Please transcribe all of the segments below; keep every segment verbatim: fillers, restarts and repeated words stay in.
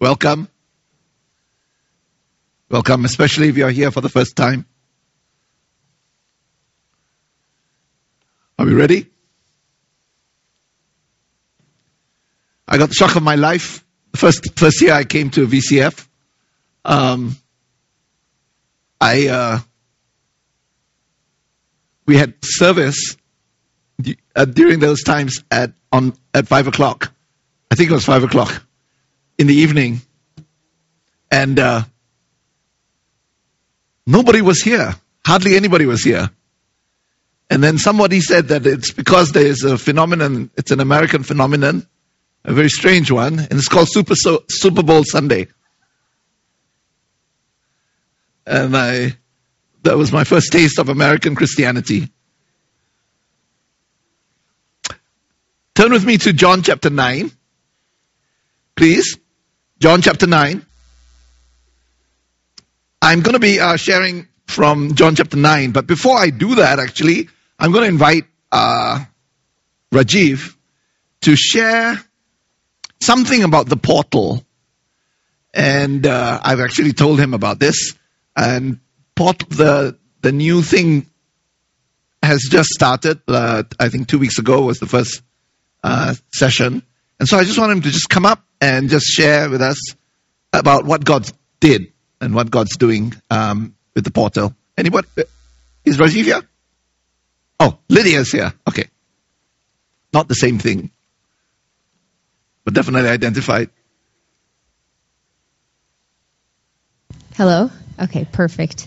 welcome. Welcome, especially if you're here for the first time. Are we ready? I got the shock of my life. First, first year I came to V C F. Um, I uh, we had service d- uh, during those times at on at five o'clock. I think it was five o'clock in the evening, and uh, nobody was here. Hardly anybody was here. And then somebody said that it's because there is a phenomenon. It's an American phenomenon, a very strange one, and it's called Super so, Super Bowl Sunday. And I, that was my first taste of American Christianity. Turn with me to John chapter nine, please. John chapter nine. I'm going to be uh, sharing from John chapter nine, but before I do that, actually, I'm going to invite uh, Rajiv to share something about the portal. And uh, I've actually told him about this. And port- the the new thing has just started. Uh, I think two weeks ago was the first uh, session. And so I just want him to just come up and just share with us about what God did and what God's doing um, with the portal. Anybody? Is Rajiv here? Oh, Lydia's here. Okay. Not the same thing, but definitely identified. Hello? Okay, perfect.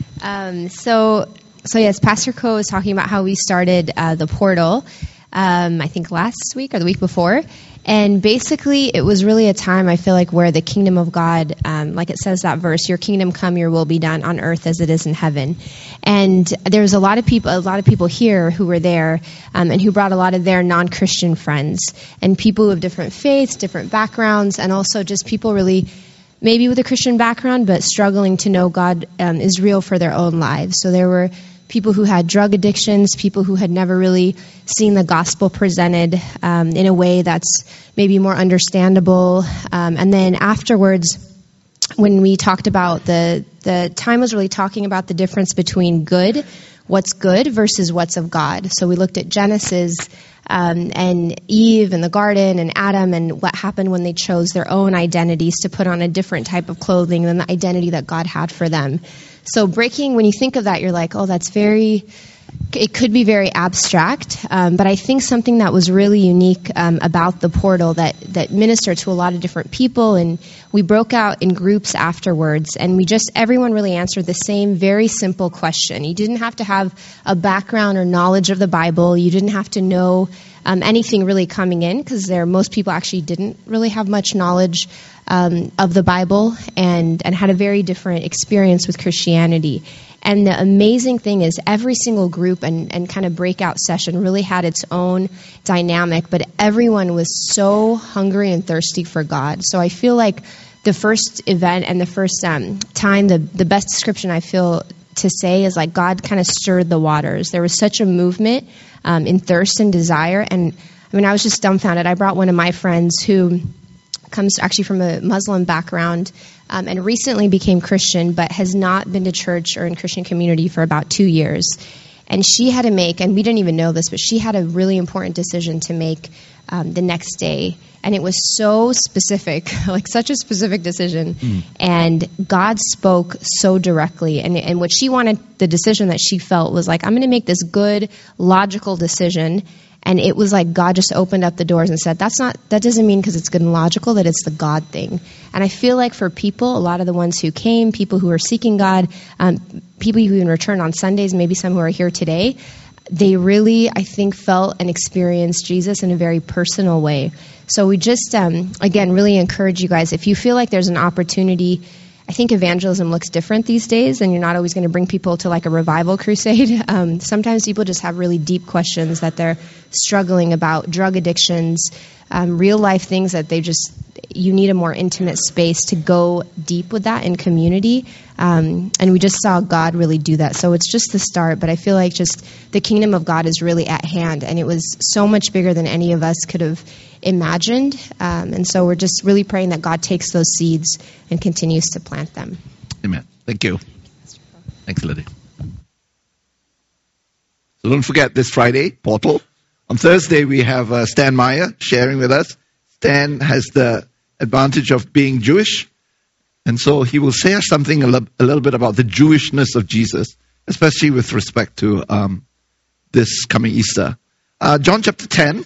Um, so, so yes, Pastor Ko was talking about how we started uh, the portal, um, I think last week or the week before. And basically, it was really a time, I feel like, where the kingdom of God, um, like it says that verse, your kingdom come, your will be done on earth as it is in heaven. And there was a lot of people, a lot of people here who were there, um, and who brought a lot of their non-Christian friends, and people of different faiths, different backgrounds, and also just people really maybe with a Christian background, but struggling to know God um, is real for their own lives. So there were people who had drug addictions, people who had never really seen the gospel presented um, in a way that's maybe more understandable. Um, and then afterwards, when we talked about the, the time was really talking about the difference between good, what's good versus what's of God. So we looked at Genesis um, and Eve and the garden and Adam and what happened when they chose their own identities to put on a different type of clothing than the identity that God had for them. So breaking, when you think of that, you're like, oh, that's very, it could be very abstract. Um, but I think something that was really unique um, about the portal that, that ministered to a lot of different people, and we broke out in groups afterwards, and we just, everyone really answered the same very simple question. You didn't have to have a background or knowledge of the Bible. You didn't have to know um, anything really coming in, because there, most people actually didn't really have much knowledge Um, of the Bible and, and had a very different experience with Christianity. And the amazing thing is every single group and, and kind of breakout session really had its own dynamic, but everyone was so hungry and thirsty for God. So I feel like the first event and the first um, time, the, the best description I feel to say is like God kind of stirred the waters. There was such a movement um, in thirst and desire. And I mean, I was just dumbfounded. I brought one of my friends who comes actually from a Muslim background um, and recently became Christian, but has not been to church or in Christian community for about two years. And she had to make, and we didn't even know this, but she had a really important decision to make um, the next day. And it was so specific, like such a specific decision. Mm. And God spoke so directly. And, and what she wanted, the decision that she felt was like, I'm going to make this good, logical decision. And it was like God just opened up the doors and said, that's not, that doesn't mean because it's good and logical that it's the God thing. And I feel like for people, a lot of the ones who came, people who are seeking God, um, people who even return on Sundays, maybe some who are here today, they really, I think, felt and experienced Jesus in a very personal way. So we just, um, again, really encourage you guys, if you feel like there's an opportunity, I think evangelism looks different these days, and you're not always going to bring people to like a revival crusade. Um, sometimes people just have really deep questions that they're struggling about, drug addictions, um, real life things that they just, you need a more intimate space to go deep with that in community. Um, and we just saw God really do that. So it's just the start, but I feel like just the kingdom of God is really at hand, and it was so much bigger than any of us could have imagined. Um, and so we're just really praying that God takes those seeds and continues to plant them. Amen. Thank you. Thanks, Lydia. So don't forget this Friday, Portal. On Thursday, we have uh, Stan Meyer sharing with us. Stan has the advantage of being Jewish, and so he will share something a, l- a little bit about the Jewishness of Jesus, especially with respect to um, this coming Easter. Uh, John chapter ten.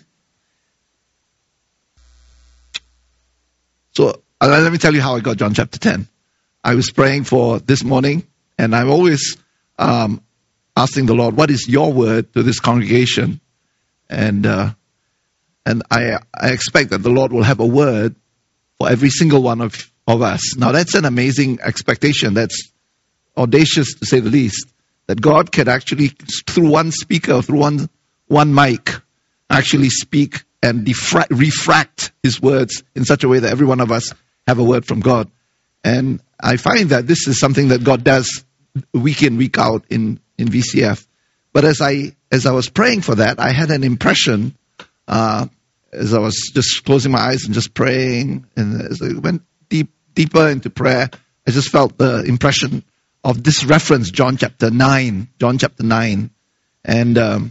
So uh, let me tell you how I got John chapter ten. I was praying for this morning, and I'm always um, asking the Lord, what is your word to this congregation? And uh, and I I expect that the Lord will have a word for every single one of, of us. Now that's an amazing expectation. That's audacious to say the least. That God can actually, through one speaker, through one one mic, actually speak and diffra- refract His words in such a way that every one of us have a word from God. And I find that this is something that God does week in, week out in, in V C F. But as I as I was praying for that, I had an impression, uh, as I was just closing my eyes and just praying, and as I went deep deeper into prayer, I just felt the impression of this reference, John chapter nine, John chapter nine, and um,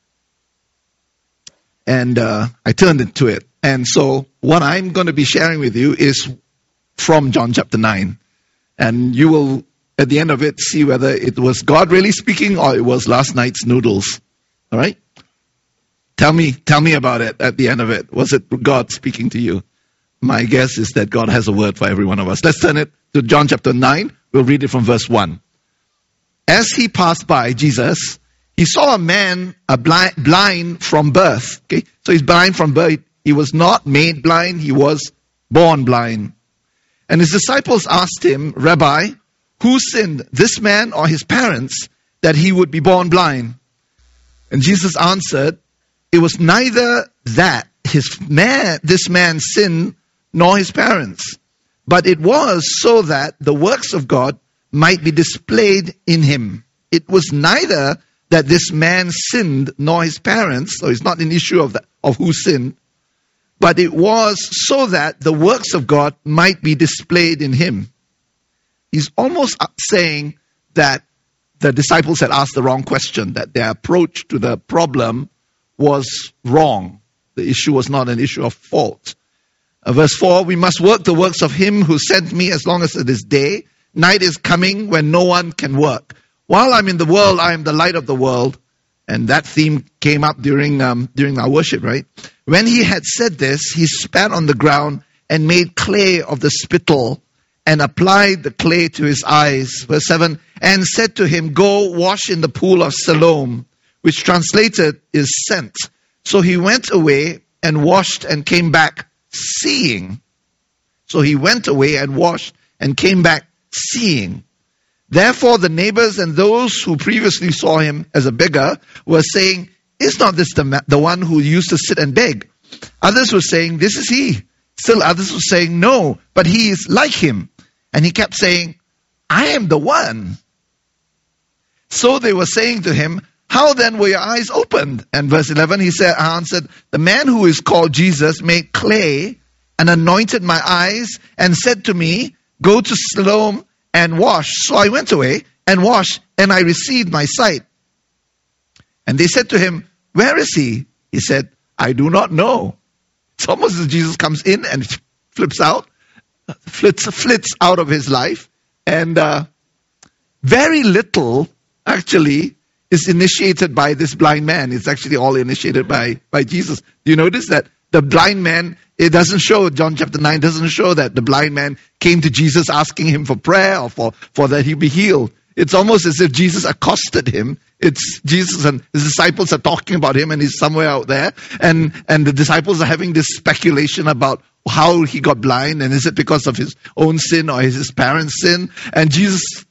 and uh, I turned into it. And so what I'm going to be sharing with you is from John chapter nine, and you will, at the end of it, see whether it was God really speaking or it was last night's noodles. All right? Tell me, tell me about it at the end of it. Was it God speaking to you? My guess is that God has a word for every one of us. Let's turn it to John chapter nine. We'll read it from verse one. As he passed by, Jesus, he saw a man a blind, blind from birth. Okay? So he's blind from birth. He was not made blind. He was born blind. And his disciples asked him, Rabbi, who sinned, this man or his parents, that he would be born blind? And Jesus answered, it was neither that his man, this man sinned, nor his parents, but it was so that the works of God might be displayed in him. It was neither that this man sinned, nor his parents, so it's not an issue of, the, of who sinned, but it was so that the works of God might be displayed in him. He's almost saying that the disciples had asked the wrong question, that their approach to the problem was wrong. The issue was not an issue of fault. Uh, verse four, we must work the works of him who sent me as long as it is day. Night is coming when no one can work. While I'm in the world, I am the light of the world. And that theme came up during um, during our worship, right? When he had said this, he spat on the ground and made clay of the spittle and applied the clay to his eyes. Verse seven, and said to him, go wash in the pool of Siloam, which translated is sent. So he went away and washed and came back seeing. So he went away and washed and came back seeing. Therefore the neighbors and those who previously saw him as a beggar were saying, is not this the, ma- the one who used to sit and beg? Others were saying, this is he. Still others were saying, no, but he is like him. And he kept saying, I am the one. So they were saying to him, how then were your eyes opened? And verse eleven, he said, I answered, the man who is called Jesus made clay and anointed my eyes and said to me, go to Siloam and wash. So I went away and washed, and I received my sight. And they said to him, where is he? He said, I do not know. It's almost as Jesus comes in and flips out, flits, flits out of his life. And uh, very little, actually, is initiated by this blind man. It's actually all initiated by, by Jesus. Do you notice that the blind man, it doesn't show, John chapter nine doesn't show that the blind man came to Jesus asking him for prayer or for, for that he be healed. It's almost as if Jesus accosted him. It's Jesus and his disciples are talking about him and he's somewhere out there. And, and the disciples are having this speculation about how he got blind and is it because of his own sin or is his parents' sin? And Jesus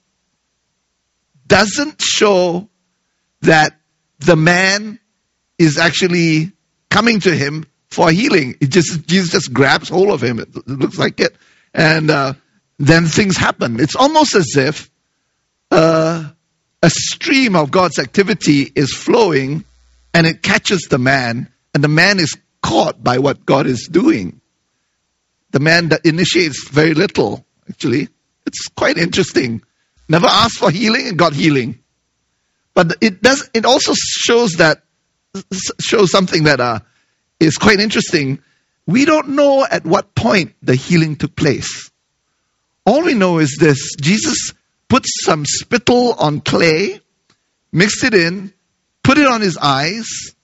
doesn't show that the man is actually coming to him for healing. It just Jesus just grabs hold of him. It, it looks like it. And uh, then things happen. It's almost as if uh, a stream of God's activity is flowing and it catches the man, and the man is caught by what God is doing. The man that initiates very little, actually. It's quite interesting. Never asked for healing and got healing. But it does. It also shows that shows something that uh, is quite interesting. We don't know at what point the healing took place. All we know is this: Jesus put some spittle on clay, mixed it in, put it on his eyes,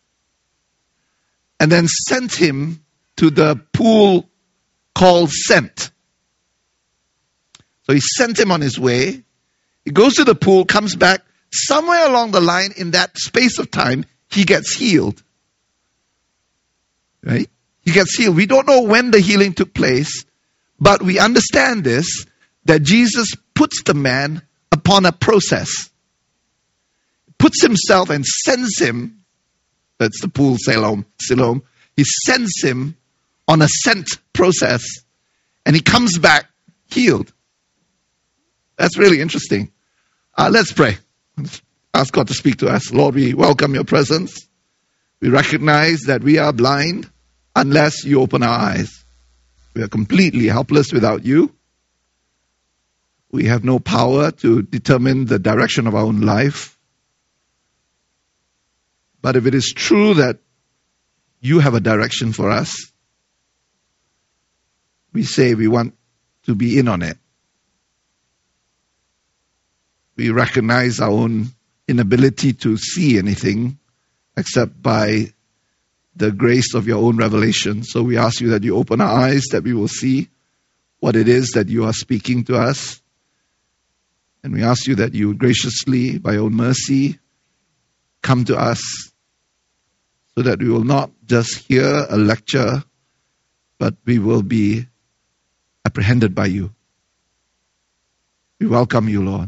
and then sent him to the pool called Sent. So he sent him on his way. He goes to the pool, comes back. Somewhere along the line, in that space of time, he gets healed. Right? He gets healed. We don't know when the healing took place, but we understand this, that Jesus puts the man upon a process. Puts himself and sends him, that's the pool, Siloam, Siloam. He sends him on a sent process, and he comes back healed. That's really interesting. Uh, let's pray. Let's ask God to speak to us. Lord, we welcome your presence. We recognize that we are blind unless you open our eyes. We are completely helpless without you. We have no power to determine the direction of our own life. But if it is true that you have a direction for us, we say we want to be in on it. We recognize our own inability to see anything except by the grace of your own revelation. So we ask you that you open our eyes, that we will see what it is that you are speaking to us. And we ask you that you would graciously, by your own mercy, come to us so that we will not just hear a lecture, but we will be apprehended by you. We welcome you, Lord.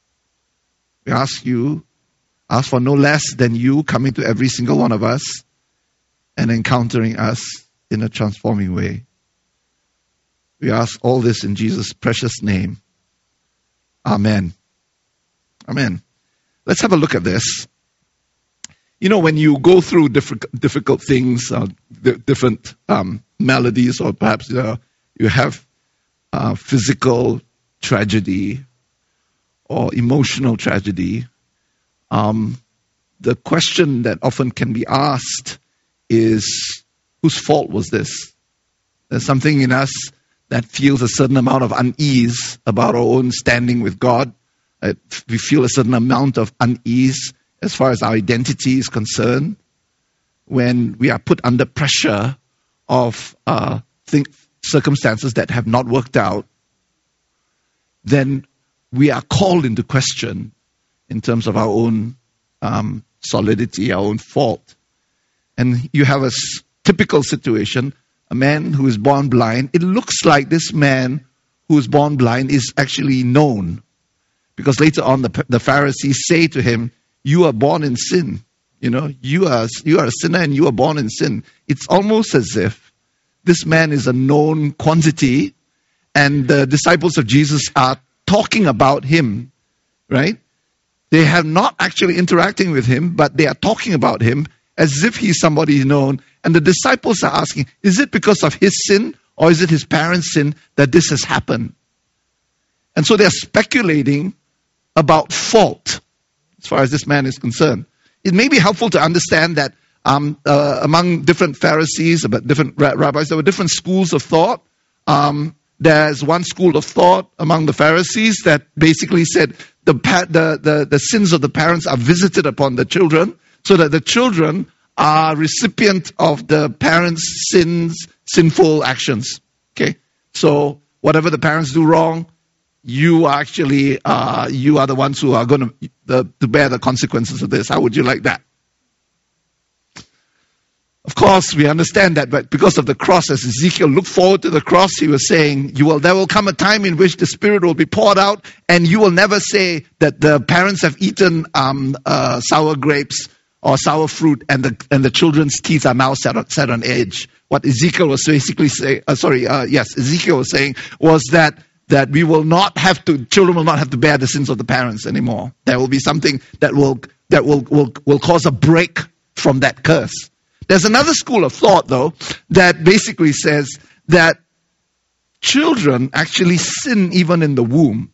We ask you, ask for no less than you coming to every single one of us and encountering us in a transforming way. We ask all this in Jesus' precious name. Amen. Amen. Let's have a look at this. You know, when you go through difficult, difficult things, uh, different um, maladies, or perhaps uh, you have uh, physical tragedy or emotional tragedy, um, the question that often can be asked is, whose fault was this? There's something in us that feels a certain amount of unease about our own standing with God. Uh, we feel a certain amount of unease as far as our identity is concerned when we are put under pressure of uh, think, circumstances that have not worked out. Then we are called into question in terms of our own um, solidity, our own fault. And you have a s- typical situation, a man who is born blind. It looks like this man who is born blind is actually known, because later on the, the Pharisees say to him, you are born in sin. You know, you are, you are a sinner and you are born in sin. It's almost as if this man is a known quantity and the disciples of Jesus are talking about him, right? They have not actually interacting with him, but they are talking about him as if he's somebody known. And the disciples are asking, is it because of his sin or is it his parents' sin that this has happened? And so they're speculating about fault as far as this man is concerned. It may be helpful to understand that um, uh, among different Pharisees, about different rabbis, there were different schools of thought. Um, There's one school of thought among the Pharisees that basically said the, pa- the, the, the sins of the parents are visited upon the children, so that the children are recipient of the parents' sins, sinful actions. Okay, so whatever the parents do wrong, you are actually uh, you are the ones who are going to the, to bear the consequences of this. How would you like that? Of course, we understand that, but because of the cross, as Ezekiel looked forward to the cross, he was saying, "You will. There will come a time in which the Spirit will be poured out, and you will never say that the parents have eaten um, uh, sour grapes, or sour fruit, and the and the children's teeth are now set on, set on edge. What Ezekiel was basically saying, uh, sorry, uh, yes, Ezekiel was saying was that that we will not have to, children will not have to bear the sins of the parents anymore. There will be something that will that will will, will cause a break from that curse. There's another school of thought, though, that basically says that children actually sin even in the womb.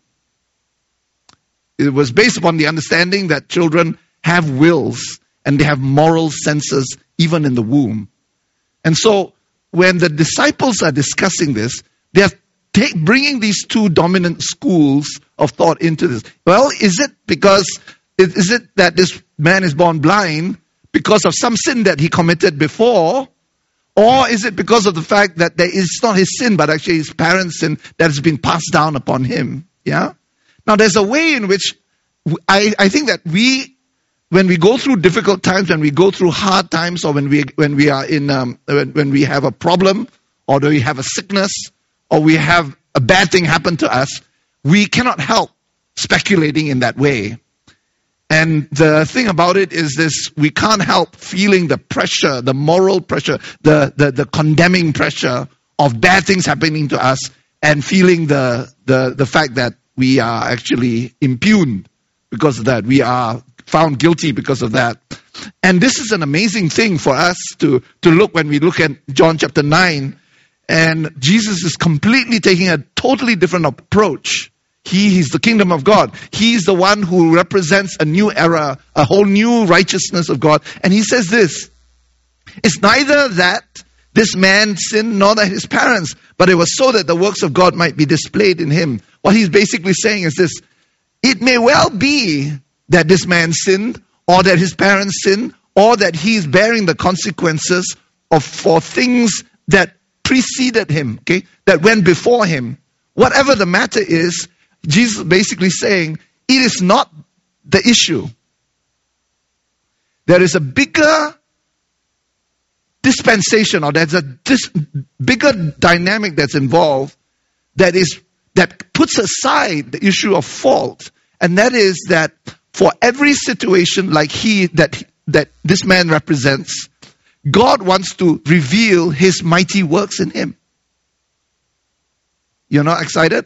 It was based upon the understanding that children have wills and they have moral senses even in the womb. And so when the disciples are discussing this, they're take, bringing these two dominant schools of thought into this. Well, is it because, is it that this man is born blind because of some sin that he committed before? Or is it because of the fact that there is not his sin, but actually his parents' sin that has been passed down upon him? Yeah? Now, there's a way in which I, I think that we, when we go through difficult times, when we go through hard times, or when we when we are in um, when, when we have a problem, or do we have a sickness, or we have a bad thing happen to us, we cannot help speculating in that way. And the thing about it is this: we can't help feeling the pressure, the moral pressure, the the, the condemning pressure of bad things happening to us, and feeling the the the fact that we are actually impugned because of that. We are found guilty because of that. And this is an amazing thing for us to, to look when we look at John chapter nine. And Jesus is completely taking a totally different approach. He is the kingdom of God. He is the one who represents a new era, a whole new righteousness of God. And he says this: it's neither that this man sinned nor that his parents, but it was so that the works of God might be displayed in him. What he's basically saying is this: it may well be that this man sinned, or that his parents sinned, or that he is bearing the consequences of for things that preceded him, okay, that went before him. Whatever the matter is, Jesus is basically saying it is not the issue. There is a bigger dispensation, or there's a dis- bigger dynamic that's involved that is that puts aside the issue of fault, and that is that for every situation like he that that this man represents, God wants to reveal his mighty works in him. You're not excited?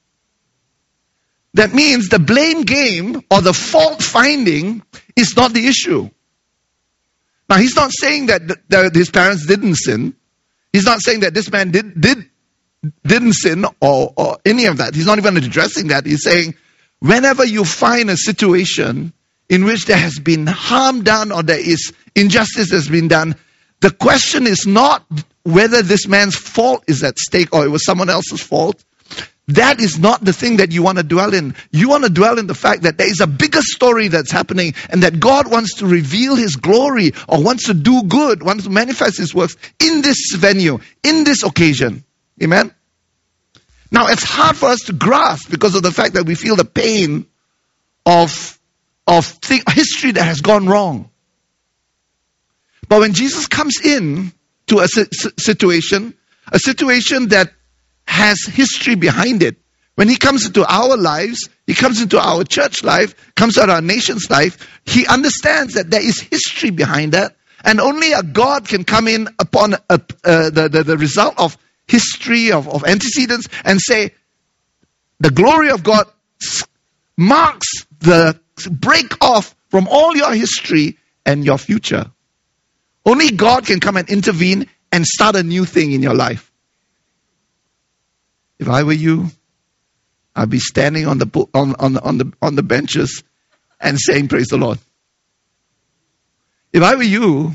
That means the blame game or the fault finding is not the issue. Now, he's not saying that, that his parents didn't sin. He's not saying that this man did did didn't sin or, or any of that. He's not even addressing that. He's saying, whenever you find a situation in which there has been harm done or there is injustice that's been done, the question is not whether this man's fault is at stake or it was someone else's fault. That is not the thing that you want to dwell in. You want to dwell in the fact that there is a bigger story that's happening, and that God wants to reveal his glory, or wants to do good, wants to manifest his works in this venue, in this occasion. Amen? Now, it's hard for us to grasp because of the fact that we feel the pain of, of thing, history that has gone wrong. But when Jesus comes in to a situation, a situation that has history behind it, when he comes into our lives, he comes into our church life, comes out our nation's life, he understands that there is history behind that, and only a God can come in upon a, uh, the, the, the result of history, of, of antecedents, and say, the glory of God marks the break off from all your history and your future. Only God can come and intervene and start a new thing in your life. If I were you, I'd be standing on the on, on, on the on the benches and saying, praise the Lord. If I were you,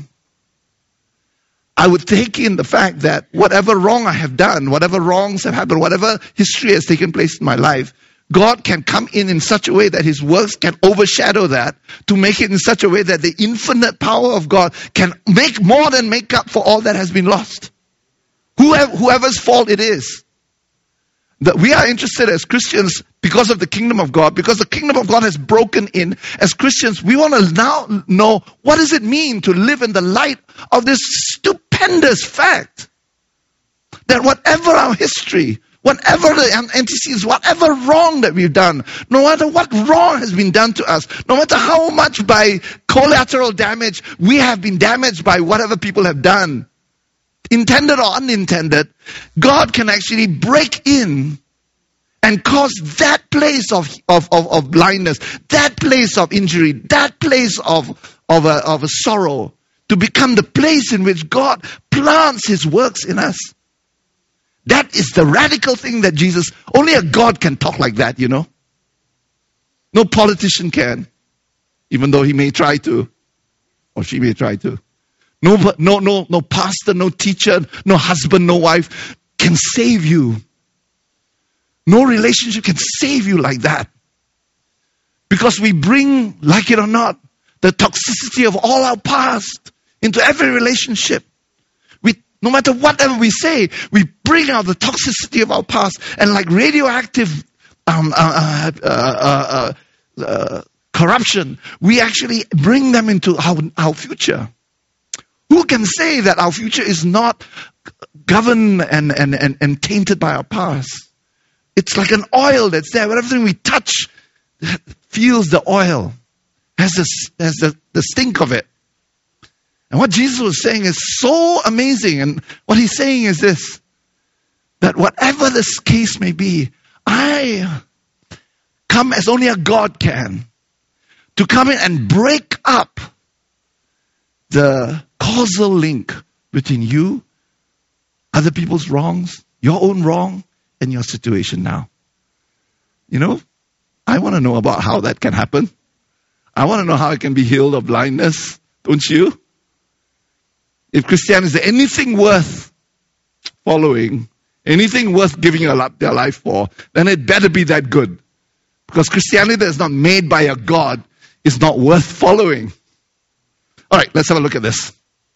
I would take in the fact that whatever wrong I have done, whatever wrongs have happened, whatever history has taken place in my life, God can come in in such a way that his works can overshadow that, to make it in such a way that the infinite power of God can make more than make up for all that has been lost. Whoever, whoever's fault it is. That we are interested as Christians because of the kingdom of God, because the kingdom of God has broken in. As Christians, we want to now know, what does it mean to live in the light of this stupendous fact that whatever our history, Whatever the antecedents, whatever wrong that we've done, no matter what wrong has been done to us, no matter how much by collateral damage we have been damaged by whatever people have done, intended or unintended, God can actually break in and cause that place of, of, of, of blindness, that place of injury, that place of, of, a, of a sorrow to become the place in which God plants His works in us. That is the radical thing that Jesus, only a God can talk like that, you know. No politician can, even though he may try to, or she may try to. No, no, no, no pastor, no teacher, no husband, no wife can save you. No relationship can save you like that. Because we bring, like it or not, the toxicity of all our past into every relationship. We, no matter whatever we say, we bring out the toxicity of our past, and like radioactive um, uh, uh, uh, uh, uh, corruption, we actually bring them into our, our future. Who can say that our future is not governed and, and, and, and tainted by our past? It's like an oil that's there. Everything we touch feels the oil, has, this, has the, the stink of it. And what Jesus was saying is so amazing. And what He's saying is this, that whatever this case may be, I come as only a God can to come in and break up the causal link between you, other people's wrongs, your own wrong, and your situation now. You know, I want to know about how that can happen. I want to know how I can be healed of blindness. Don't you? If Christianity is anything worth following, anything worth giving their life for, then it better be that good. Because Christianity that is not made by a God is not worth following. All right, let's have a look at this.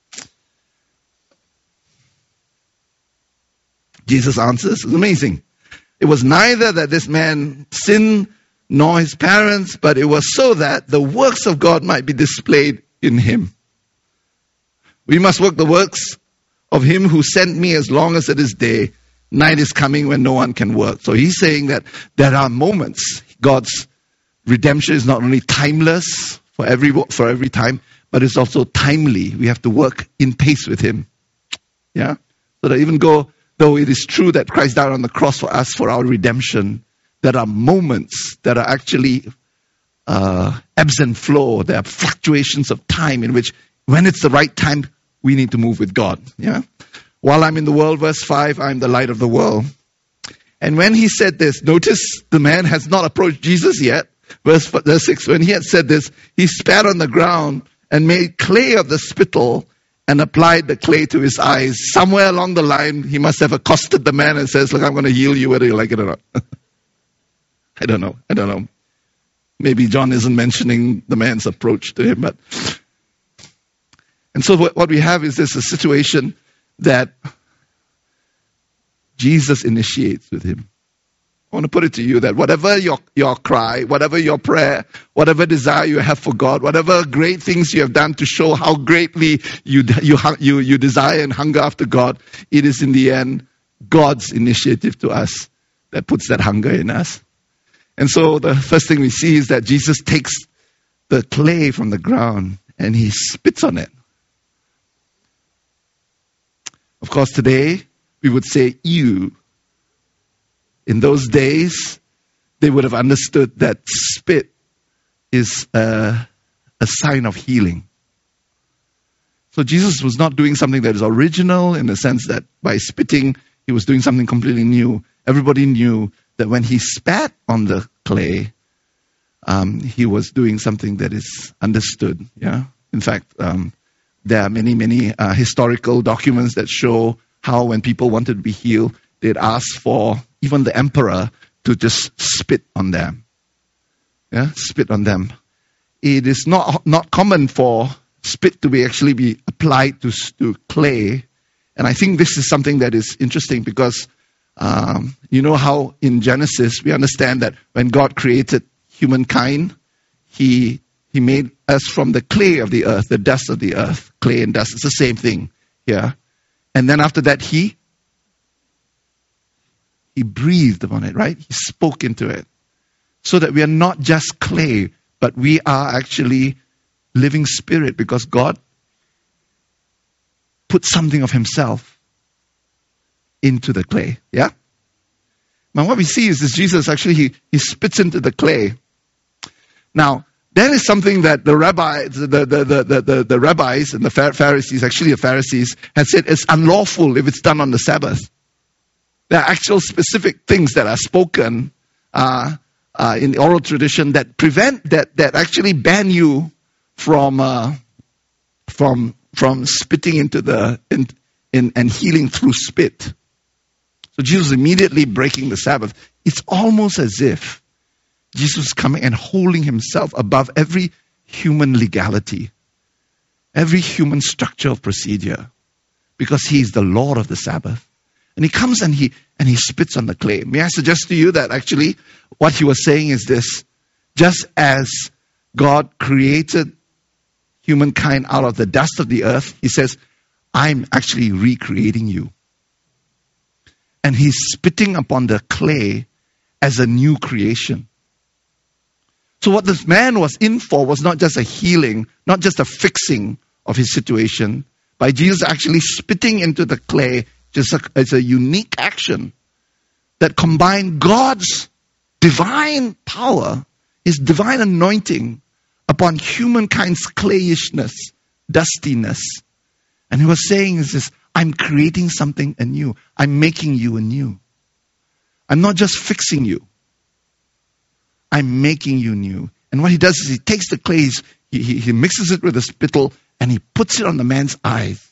Jesus answers, it's amazing. It was neither that this man sinned nor his parents, but it was so that the works of God might be displayed in him. We must work the works of Him who sent me as long as it is day. Night is coming when no one can work. So He's saying that there are moments. God's redemption is not only timeless for every for every time, but it's also timely. We have to work in pace with Him. Yeah? So that even go, though it is true that Christ died on the cross for us for our redemption, there are moments that are actually uh, ebbs and flow. There are fluctuations of time in which when it's the right time, we need to move with God. Yeah. While I'm in the world, verse five, I'm the light of the world. And when He said this, notice the man has not approached Jesus yet. Verse, verse six, when He had said this, He spat on the ground and made clay of the spittle and applied the clay to his eyes. Somewhere along the line, He must have accosted the man and says, look, I'm going to heal you whether you like it or not. I don't know. I don't know. Maybe John isn't mentioning the man's approach to him, but... And so what we have is this a situation that Jesus initiates with him. I want to put it to you that whatever your, your cry, whatever your prayer, whatever desire you have for God, whatever great things you have done to show how greatly you, you, you, you desire and hunger after God, it is in the end God's initiative to us that puts that hunger in us. And so the first thing we see is that Jesus takes the clay from the ground and He spits on it. Of course, today, we would say, ew. In those days, they would have understood that spit is a, a sign of healing. So Jesus was not doing something that is original in the sense that by spitting, He was doing something completely new. Everybody knew that when He spat on the clay, um, He was doing something that is understood. Yeah. In fact, um, there are many, many uh, historical documents that show how when people wanted to be healed, they'd ask for even the emperor to just spit on them. Yeah, spit on them. It is not not common for spit to be actually be applied to, to clay. And I think this is something that is interesting because um, you know how in Genesis we understand that when God created humankind, He He made us from the clay of the earth, the dust of the earth. Clay and dust, it's the same thing here. And then after that, He He breathed upon it, right? He spoke into it. So that we are not just clay, but we are actually living spirit, because God put something of himself into the clay. Yeah? Now what we see is this: Jesus actually, he, he spits into the clay. Now, that is something that the rabbis, the, the, the, the, the, the rabbis and the Pharisees, actually the Pharisees, had said it's unlawful if it's done on the Sabbath. There are actual specific things that are spoken uh, uh, in the oral tradition that prevent, that, that actually ban you from uh, from from spitting into the in, in and healing through spit. So Jesus immediately breaking the Sabbath. It's almost as if Jesus is coming and holding himself above every human legality, every human structure of procedure, because he is the Lord of the Sabbath. And he comes and he and he spits on the clay. May I suggest to you that actually what he was saying is this: just as God created humankind out of the dust of the earth, he says, I'm actually recreating you. And he's spitting upon the clay as a new creation. So what this man was in for was not just a healing, not just a fixing of his situation. By Jesus actually spitting into the clay, just a, it's a unique action that combined God's divine power, his divine anointing upon humankind's clayishness, dustiness. And he was saying is this: I'm creating something anew. I'm making you anew. I'm not just fixing you. I'm making you new. And what he does is he takes the clay, he, he, he mixes it with a spittle, and he puts it on the man's eyes.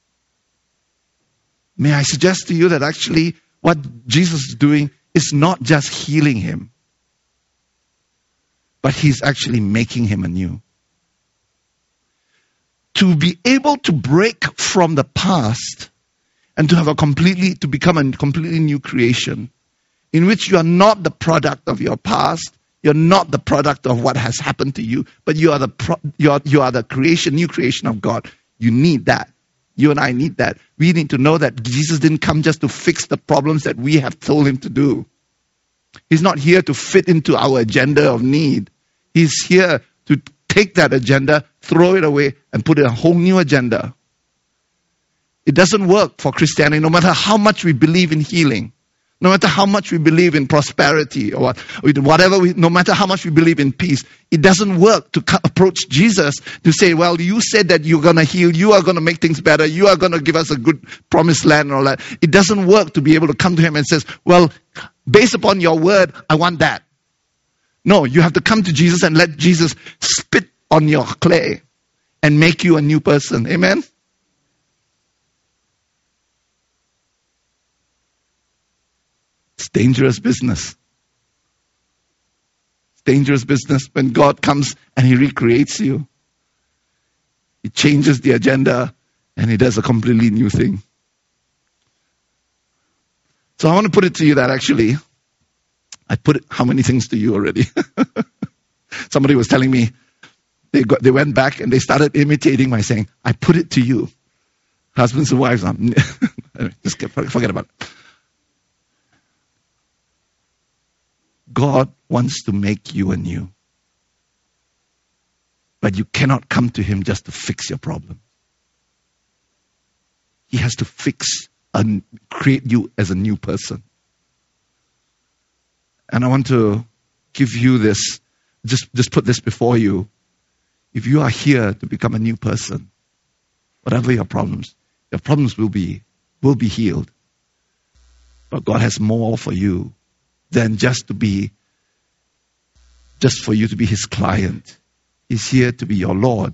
May I suggest to you that actually what Jesus is doing is not just healing him, but he's actually making him anew. To be able to break from the past and to have a completely, to become a completely new creation, in which you are not the product of your past, you're not the product of what has happened to you, but you are the pro, you are, you are the creation, new creation of God. You need that. You and I need that. We need to know that Jesus didn't come just to fix the problems that we have told him to do. He's not here to fit into our agenda of need. He's here to take that agenda, throw it away, and put in a whole new agenda. It doesn't work for Christianity, no matter how much we believe in healing. No matter how much we believe in prosperity, or whatever, we, no matter how much we believe in peace, it doesn't work to approach Jesus to say, well, you said that you're going to heal, you are going to make things better, you are going to give us a good promised land and all that. It doesn't work to be able to come to him and says, well, based upon your word, I want that. No, you have to come to Jesus and let Jesus spit on your clay and make you a new person. Amen? It's dangerous business. It's dangerous business when God comes and he recreates you. He changes the agenda and he does a completely new thing. So I want to put it to you that actually, I put it, how many things to you already? Somebody was telling me, they got, they went back and they started imitating my saying, I put it to you. Husbands and wives, um, just forget about it. God wants to make you anew. But you cannot come to him just to fix your problem. He has to fix and create you as a new person. And I want to give you this, just, just put this before you. If you are here to become a new person, whatever your problems, your problems will be, will be healed. But God has more for you than just to be, just for you to be his client. He's here to be your Lord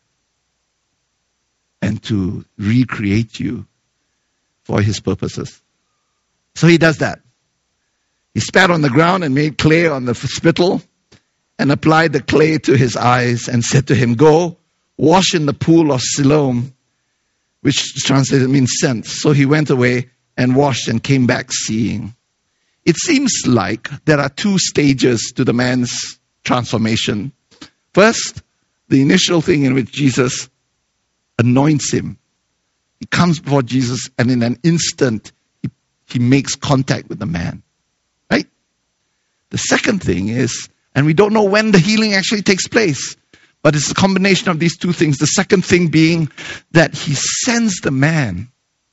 and to recreate you for his purposes. So he does that. He spat on the ground and made clay on the spittle and applied the clay to his eyes and said to him, go, wash in the pool of Siloam, which translated means sent. So he went away and washed and came back seeing. It seems like there are two stages to the man's transformation. First, the initial thing in which Jesus anoints him. He comes before Jesus and in an instant, he, he makes contact with the man. Right? The second thing is, and we don't know when the healing actually takes place, but it's a combination of these two things. The second thing being that he sends the man.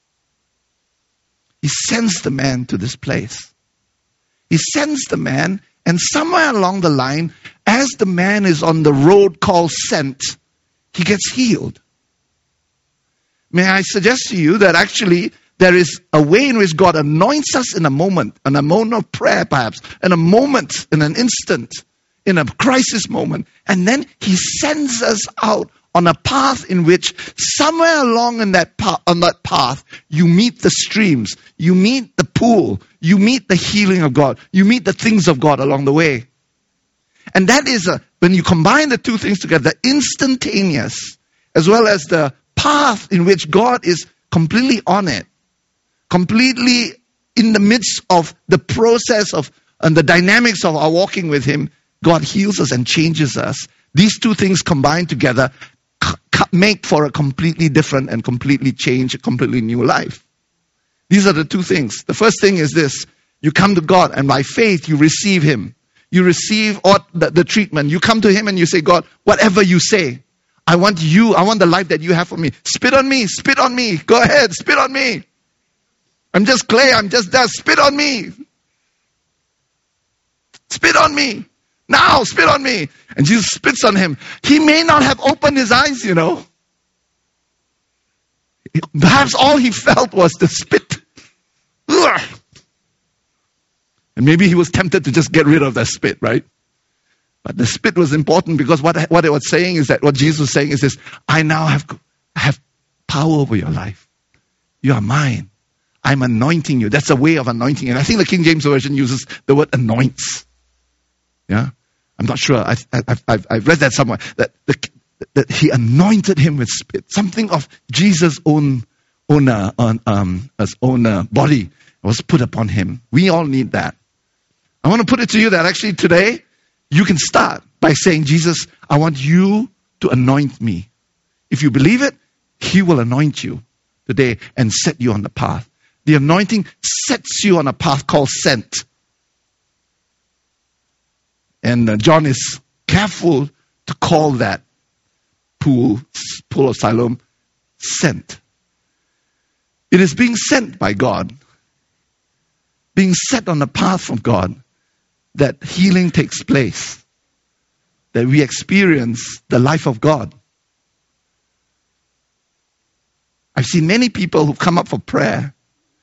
He sends the man to this place. He sends the man, and somewhere along the line, as the man is on the road called sent, he gets healed. May I suggest to you that actually there is a way in which God anoints us in a moment, in a moment of prayer perhaps, in a moment, in an instant, in a crisis moment, and then he sends us out on a path in which somewhere along in that path, on that path, you meet the streams, you meet the pool, you meet the healing of God, you meet the things of God along the way. And that is, a, when you combine the two things together, instantaneous, as well as the path in which God is completely on it, completely in the midst of the process of and the dynamics of our walking with him, God heals us and changes us. These two things combined together c- c- make for a completely different and completely changed, a completely new life. These are the two things. The first thing is this: you come to God and by faith you receive him. You receive all the, the treatment. You come to him and you say, God, whatever you say, I want you, I want the life that you have for me. Spit on me, spit on me. Go ahead, spit on me. I'm just clay, I'm just dust. Spit on me. Spit on me. Now, spit on me. And Jesus spits on him. He may not have opened his eyes, you know. Perhaps all he felt was the spit. Ugh. And maybe he was tempted to just get rid of that spit, right? But the spit was important because what, what it was saying is that, what Jesus was saying is this: I now have, have power over your life. You are mine. I'm anointing you. That's a way of anointing. And I think the King James Version uses the word anoints. Yeah? I'm not sure. I've, I've, I've, I've read that somewhere. That, the, that he anointed him with spit. Something of Jesus' own, own, uh, um, his own uh, body was put upon him. We all need that. I want to put it to you that actually today, you can start by saying, Jesus, I want you to anoint me. If you believe it, he will anoint you today and set you on the path. The anointing sets you on a path called sent. And uh, John is careful to call that pool, pool of Siloam, sent. It is being sent by God, being set on the path from God, that healing takes place, that we experience the life of God. I've seen many people who come up for prayer,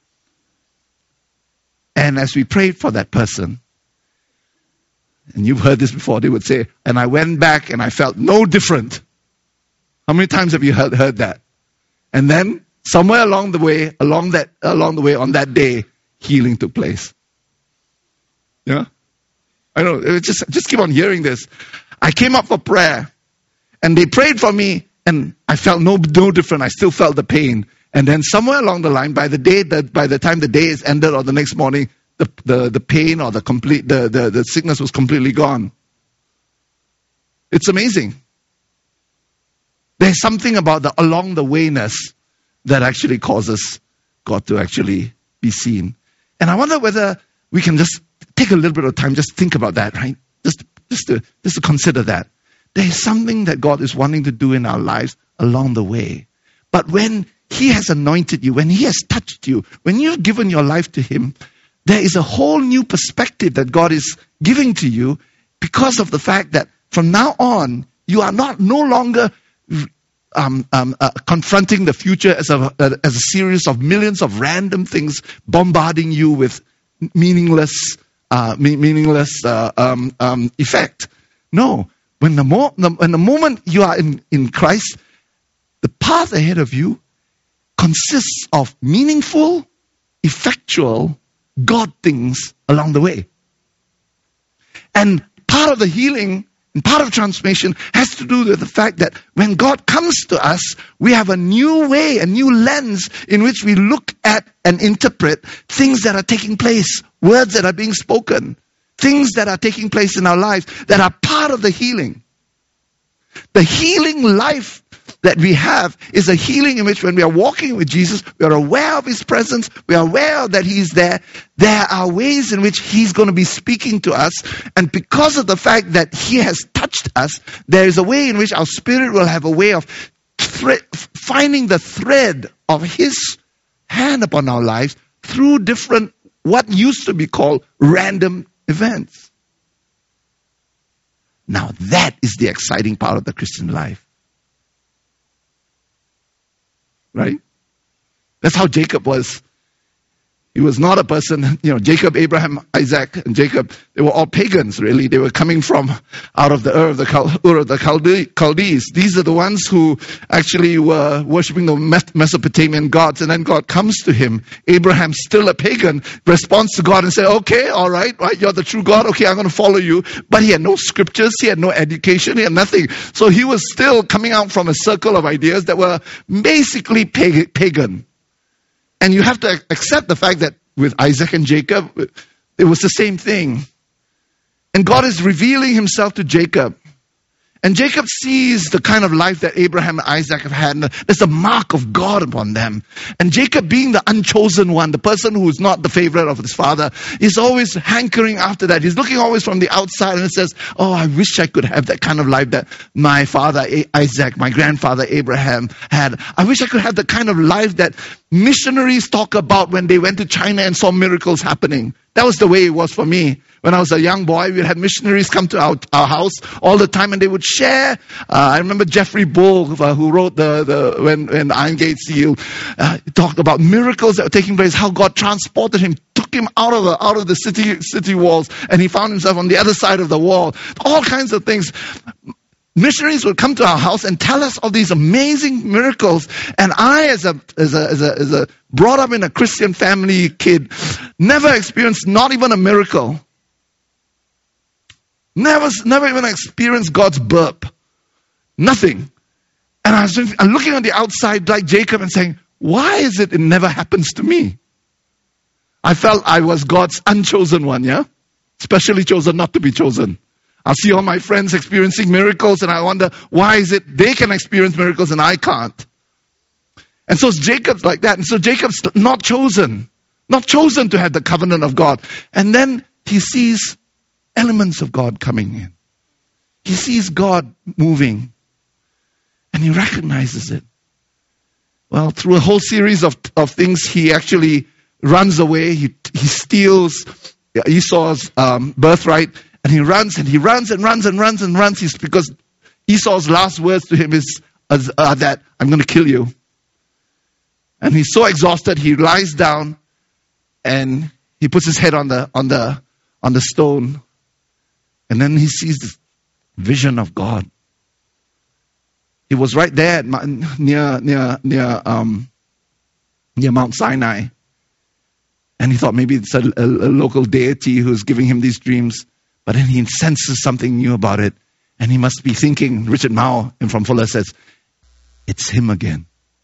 and as we prayed for that person, and you've heard this before, they would say, and I went back and I felt no different. How many times have you heard, heard that? And then somewhere along the way, along that, along the way on that day, healing took place. Yeah? I know, it just, just keep on hearing this. I came up for prayer, and they prayed for me, and I felt no, no different. I still felt the pain. And then somewhere along the line, by the day that, by the time the day is ended or the next morning, the, the, the pain or the complete, the, the, the sickness was completely gone. It's amazing. There's something about the along the wayness that actually causes God to actually be seen. And I wonder whether we can just take a little bit of time, just think about that, right? Just, just to, just to consider that. There is something that God is wanting to do in our lives along the way. But when he has anointed you, when he has touched you, when you've given your life to him, there is a whole new perspective that God is giving to you because of the fact that from now on, you are not no longer um, um, uh, confronting the future as a, uh, as a series of millions of random things bombarding you with meaningless uh, meaningless uh, um, um, effect. No. When the, mo- the, when the moment you are in, in Christ, the path ahead of you consists of meaningful, effectual God things along the way. And part of the healing and part of transformation has to do with the fact that when God comes to us, we have a new way, a new lens in which we look at and interpret things that are taking place, words that are being spoken, things that are taking place in our lives that are part of the healing. The healing life that we have is a healing in which when we are walking with Jesus, we are aware of his presence, we are aware that he's there. There are ways in which he's going to be speaking to us. And because of the fact that he has touched us, there is a way in which our spirit will have a way of thre- finding the thread of his hand upon our lives through different, what used to be called random events. Now that is the exciting part of the Christian life. Right? That's how Jacob was. He was not a person, you know, Jacob, Abraham, Isaac, and Jacob, they were all pagans, really. They were coming from out of the Ur of the, Chal- Ur of the Chalde- Chaldees. These are the ones who actually were worshipping the Mesopotamian gods, and then God comes to him. Abraham, still a pagan, responds to God and says, okay, all right, right, you're the true God, okay, I'm going to follow you. But he had no scriptures, he had no education, he had nothing. So he was still coming out from a circle of ideas that were basically pag- pagan. And you have to accept the fact that with Isaac and Jacob, it was the same thing. And God is revealing himself to Jacob. And Jacob sees the kind of life that Abraham and Isaac have had. There's a mark of God upon them. And Jacob, being the unchosen one, the person who is not the favorite of his father, is always hankering after that. He's looking always from the outside and says, oh, I wish I could have that kind of life that my father Isaac, my grandfather Abraham had. I wish I could have the kind of life that missionaries talk about when they went to China and saw miracles happening. That was the way it was for me. When I was a young boy, we'd have missionaries come to our, our house all the time, and they would share. Uh, I remember Jeffrey Bull, uh, who wrote the, the when, when Iron Gate sealed, uh, he talked about miracles that were taking place, how God transported him, took him out of the out of the city city walls, and he found himself on the other side of the wall. All kinds of things. Missionaries would come to our house and tell us of these amazing miracles. And I, as a, as a, as a, as a brought up in a Christian family kid, never experienced not even a miracle. Never, never even experienced God's burp. Nothing. And I was I'm looking on the outside like Jacob and saying, why is it it never happens to me? I felt I was God's unchosen one, yeah? Specially chosen not to be chosen. I see all my friends experiencing miracles, and I wonder, why is it they can experience miracles and I can't? And so Jacob's like that. And so Jacob's not chosen. Not chosen to have the covenant of God. And then he sees elements of God coming in. He sees God moving. And he recognizes it. Well, through a whole series of, of things, he actually runs away. He, he steals Esau's um, birthright. And he runs and he runs and runs and runs and runs. He's, because Esau's last words to him is uh, that, I'm going to kill you. And he's so exhausted, he lies down and he puts his head on the on the on the stone. And then he sees this vision of God. He was right there at, near near near um, near Mount Sinai. And he thought maybe it's a, a, a local deity who's giving him these dreams. But then he senses something new about it. And he must be thinking, Richard Mao from Fuller says, it's him again.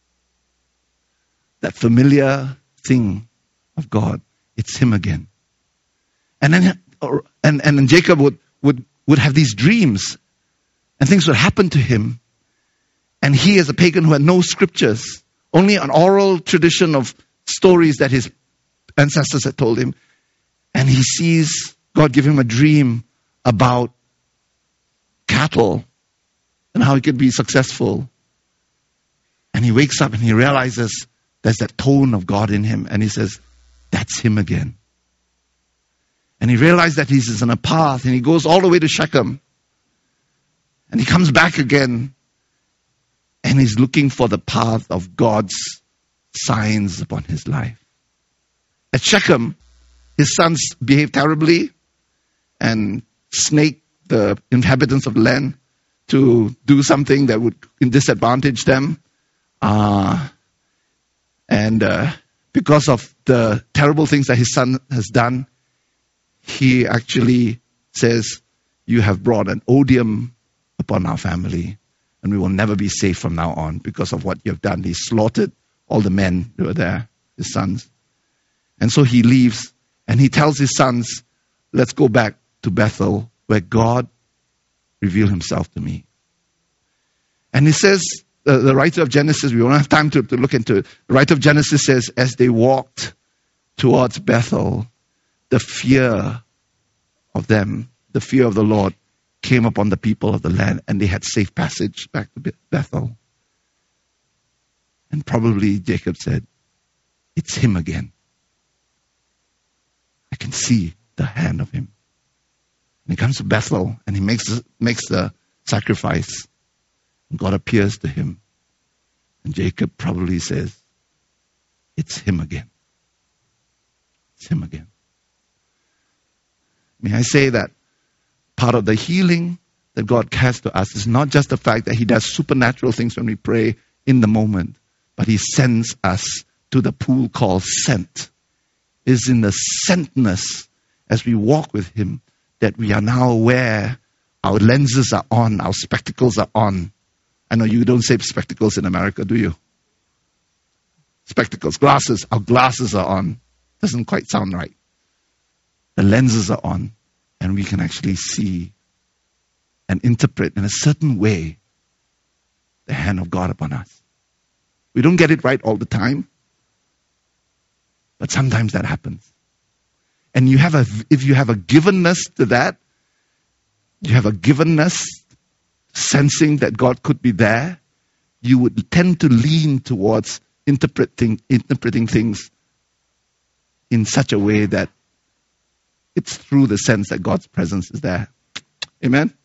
That familiar thing of God, it's him again. And then and, and then Jacob would, would, would have these dreams. And things would happen to him. And he, as a pagan who had no scriptures, only an oral tradition of stories that his ancestors had told him. And he sees God give him a dream about cattle and how he could be successful. And he wakes up and he realizes there's that tone of God in him. And he says, that's him again. And he realized that he's on a path and he goes all the way to Shechem. And he comes back again and he's looking for the path of God's signs upon his life. At Shechem, his sons behaved terribly and snaked the inhabitants of the land to do something that would disadvantage them. Uh, and uh, because of the terrible things that his son has done, he actually says, you have brought an odium upon our family, and we will never be safe from now on because of what you have done. He slaughtered all the men who were there, his sons. And so he leaves, and he tells his sons, let's go back to Bethel, where God revealed himself to me. And he says, the, the writer of Genesis, we won't have time to, to look into it. The writer of Genesis says, as they walked towards Bethel, the fear of them, the fear of the Lord, came upon the people of the land, and they had safe passage back to Bethel. And probably Jacob said, it's him again. I can see the hand of him. And he comes to Bethel, and he makes, makes the sacrifice. And God appears to him. And Jacob probably says, it's him again. It's him again. May I say that part of the healing that God has to us is not just the fact that he does supernatural things when we pray in the moment, but he sends us to the pool called scent. It is in the scentness as we walk with him that we are now aware our lenses are on, our spectacles are on. I know you don't say spectacles in America, do you? Spectacles, glasses, our glasses are on. Doesn't quite sound right. The lenses are on, and we can actually see and interpret in a certain way the hand of God upon us. We don't get it right all the time, but sometimes that happens. And you have a, if you have a givenness to that, you have a givenness, sensing that God could be there, you would tend to lean towards interpreting, interpreting things in such a way that it's through the sense that God's presence is there. Amen?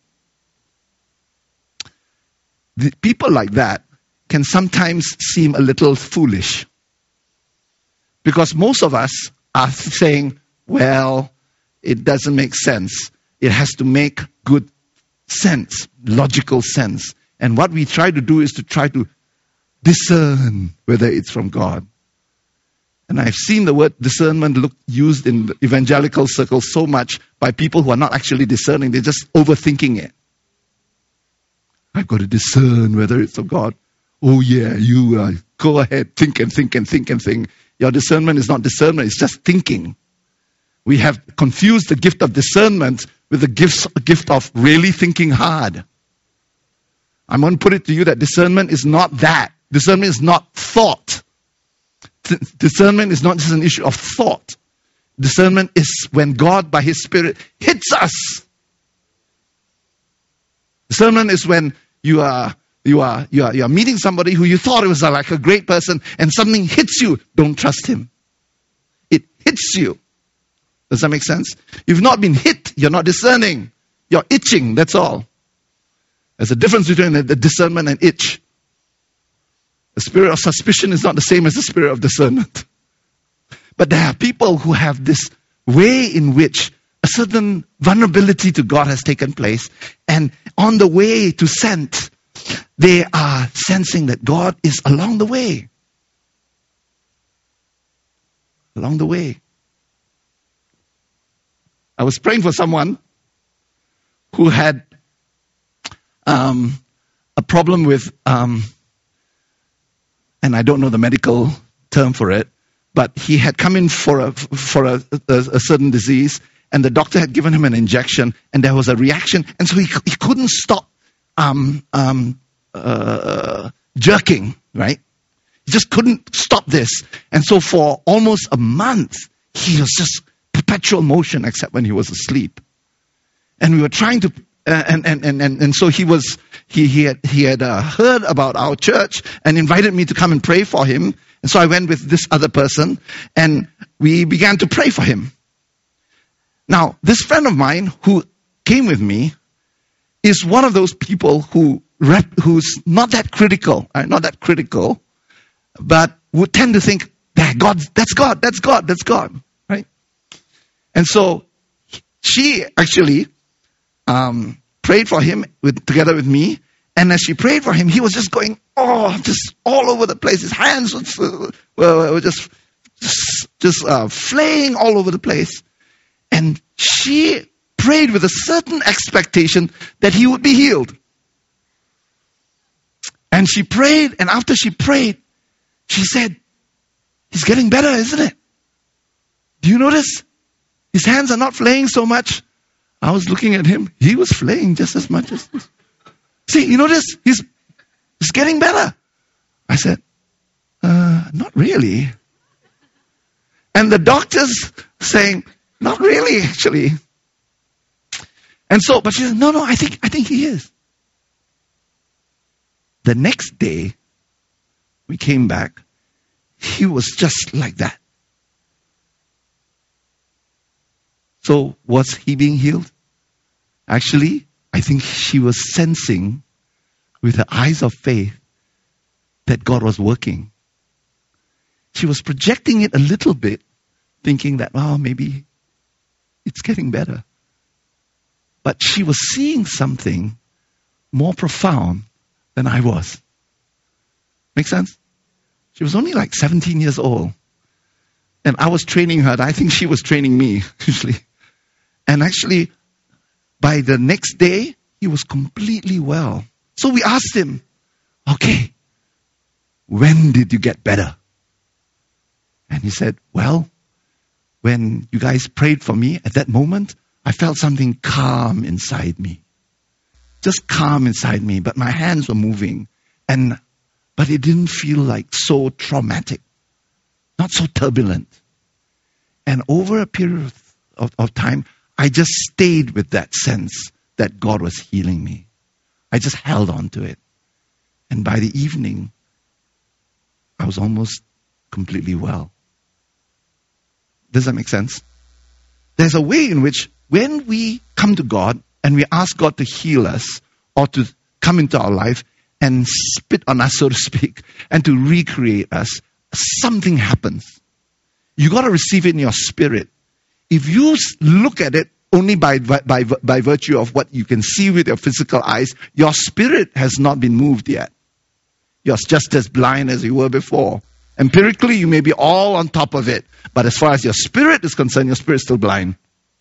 The people like that can sometimes seem a little foolish. Because most of us are saying, well, it doesn't make sense. It has to make good sense, logical sense. And what we try to do is to try to discern whether it's from God. And I've seen the word discernment look used in the evangelical circles so much by people who are not actually discerning. They're just overthinking it. I've got to discern whether it's of God. Oh yeah, you uh, go ahead, think and think and think and think. Your discernment is not discernment, it's just thinking. We have confused the gift of discernment with the gifts, gift of really thinking hard. I'm going to put it to you that discernment is not that. Discernment is not thought. Discernment is not just an issue of thought. Discernment is when God, by His Spirit, hits us. Discernment is when you are you are you are you are meeting somebody who you thought was like a great person, and something hits you. Don't trust him. It hits you. Does that make sense? You've not been hit. You're not discerning. You're itching. That's all. There's a difference between the discernment and itch. The spirit of suspicion is not the same as the spirit of discernment. But there are people who have this way in which a certain vulnerability to God has taken place. And on the way to scent, they are sensing that God is along the way. Along the way. I was praying for someone who had um, a problem with... Um, and I don't know the medical term for it, but he had come in for a for a, a, a certain disease, and the doctor had given him an injection, and there was a reaction, and so he he couldn't stop um, um, uh, jerking, right? He just couldn't stop this, and so for almost a month, he was just perpetual motion, except when he was asleep. And we were trying to, uh, and, and and and and so he was. He, he had, he had uh, heard about our church and invited me to come and pray for him. And so I went with this other person and we began to pray for him. Now, this friend of mine who came with me is one of those people who rep, who's not that critical, uh, not that critical, but would tend to think that God, that's God, that's God, that's God, right? And so she actually um, prayed for him with, together with me. And as she prayed for him, he was just going, oh, just all over the place. His hands were, were, were just, just uh, flaying all over the place. And she prayed with a certain expectation that he would be healed. And she prayed, and after she prayed, she said, he's getting better, isn't it? Do you notice? His hands are not flaying so much. I was looking at him. He was flaying just as much as this. See, you notice? He's It's getting better. I said, uh, not really. And the doctor's saying, not really, actually. And so, but she said, no, no, I think, I think he is. The next day, we came back. He was just like that. So, was he being healed? Actually, I think she was sensing with her eyes of faith that God was working. She was projecting it a little bit, thinking that, oh, maybe it's getting better. But she was seeing something more profound than I was. Make sense? She was only like seventeen years old. And I was training her. And I think she was training me, usually. And actually, by the next day, he was completely well. So we asked him, okay, when did you get better? And he said, well, when you guys prayed for me, at that moment, I felt something calm inside me. Just calm inside me, but my hands were moving. And but it didn't feel like so traumatic, not so turbulent. And over a period of, of, of time, I just stayed with that sense that God was healing me. I just held on to it. And by the evening, I was almost completely well. Does that make sense? There's a way in which when we come to God and we ask God to heal us or to come into our life and spit on us, so to speak, and to recreate us, something happens. You got to receive it in your spirit. If you look at it only by, by, by virtue of what you can see with your physical eyes, your spirit has not been moved yet. You're just as blind as you were before. Empirically, you may be all on top of it. But as far as your spirit is concerned, your spirit is still blind.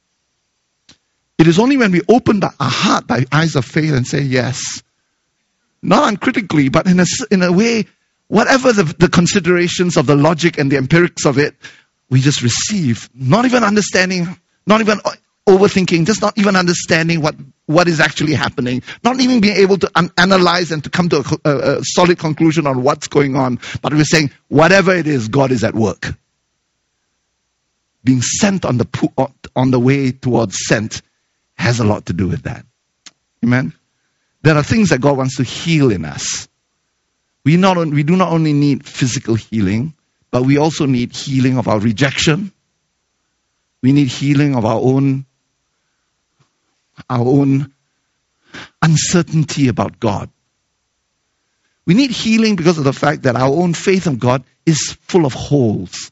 It is only when we open the, our heart by eyes of faith and say yes, not uncritically, but in a, in a way, whatever the, the considerations of the logic and the empirics of it, we just receive, not even understanding, not even overthinking, just not even understanding what, what is actually happening, not even being able to un- analyze and to come to a, a, a solid conclusion on what's going on, but we're saying, whatever it is, God is at work. Being sent on the on the way towards sent has a lot to do with that. Amen? There are things that God wants to heal in us. We not we do not only need physical healing, but we also need healing of our rejection. We need healing of our own our own uncertainty about God. We need healing because of the fact that our own faith in God is full of holes.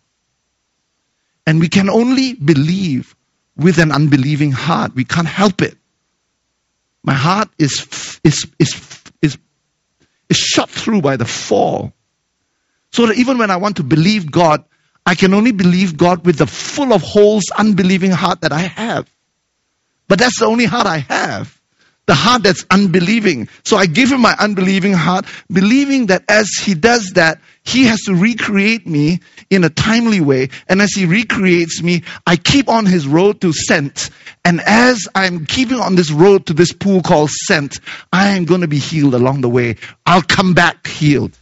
And we can only believe with an unbelieving heart. We can't help it. My heart is is is is is shot through by the fall. So that even when I want to believe God, I can only believe God with the full of holes, unbelieving heart that I have. But that's the only heart I have. The heart that's unbelieving. So I give him my unbelieving heart, believing that as he does that, he has to recreate me in a timely way. And as he recreates me, I keep on his road to sent. And as I'm keeping on this road to this pool called sent, I am going to be healed along the way. I'll come back healed.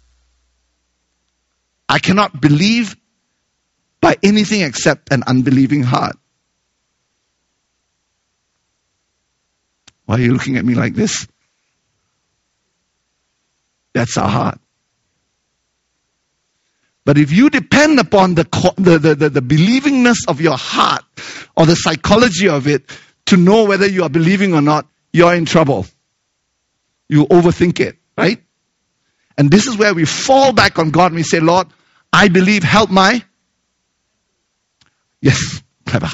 I cannot believe by anything except an unbelieving heart. Why are you looking at me like this? That's our heart. But if you depend upon the, the, the, the, the believingness of your heart or the psychology of it to know whether you are believing or not, you're in trouble. You overthink it, right? And this is where we fall back on God and we say, Lord, I believe, help my... Yes, clever.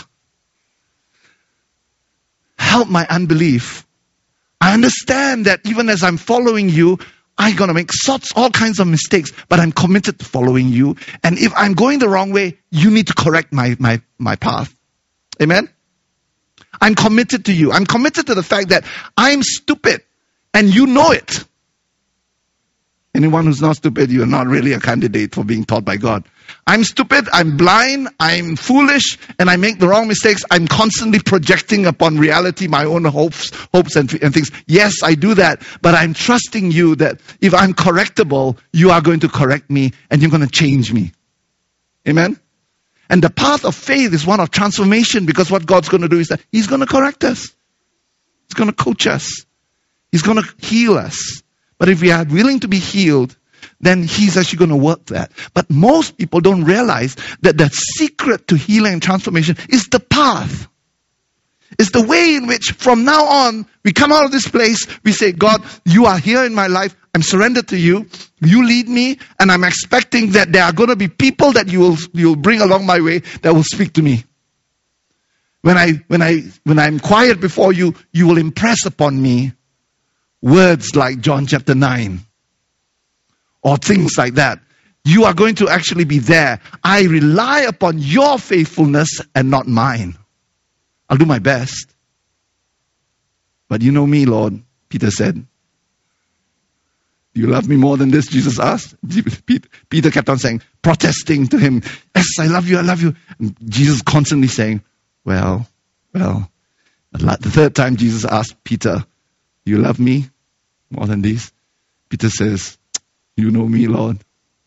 Help my unbelief. I understand that even as I'm following you, I'm going to make sorts, all kinds of mistakes, but I'm committed to following you. And if I'm going the wrong way, you need to correct my, my, my path. Amen? I'm committed to you. I'm committed to the fact that I'm stupid and you know it. Anyone who's not stupid, you're not really a candidate for being taught by God. I'm stupid, I'm blind, I'm foolish, and I make the wrong mistakes. I'm constantly projecting upon reality my own hopes, hopes and, and things. Yes, I do that, but I'm trusting you that if I'm correctable, you are going to correct me and you're going to change me. Amen? And the path of faith is one of transformation, because what God's going to do is that He's going to correct us. He's going to coach us. He's going to heal us. But if we are willing to be healed, then He's actually going to work that. But most people don't realize that the secret to healing and transformation is the path. It's the way in which from now on, we come out of this place, we say, God, you are here in my life. I'm surrendered to you. You lead me, and I'm expecting that there are going to be people that you will you'll bring along my way that will speak to me. When I when I when I'm quiet before you, you will impress upon me words like John chapter nine. Or things like that. You are going to actually be there. I rely upon your faithfulness and not mine. I'll do my best. But you know me, Lord, Peter said. Do you love me more than this? Jesus asked. Peter kept on saying, protesting to him, yes, I love you, I love you. And Jesus constantly saying, well, well. The third time Jesus asked Peter, do you love me more than these? Peter says, you know me, Lord.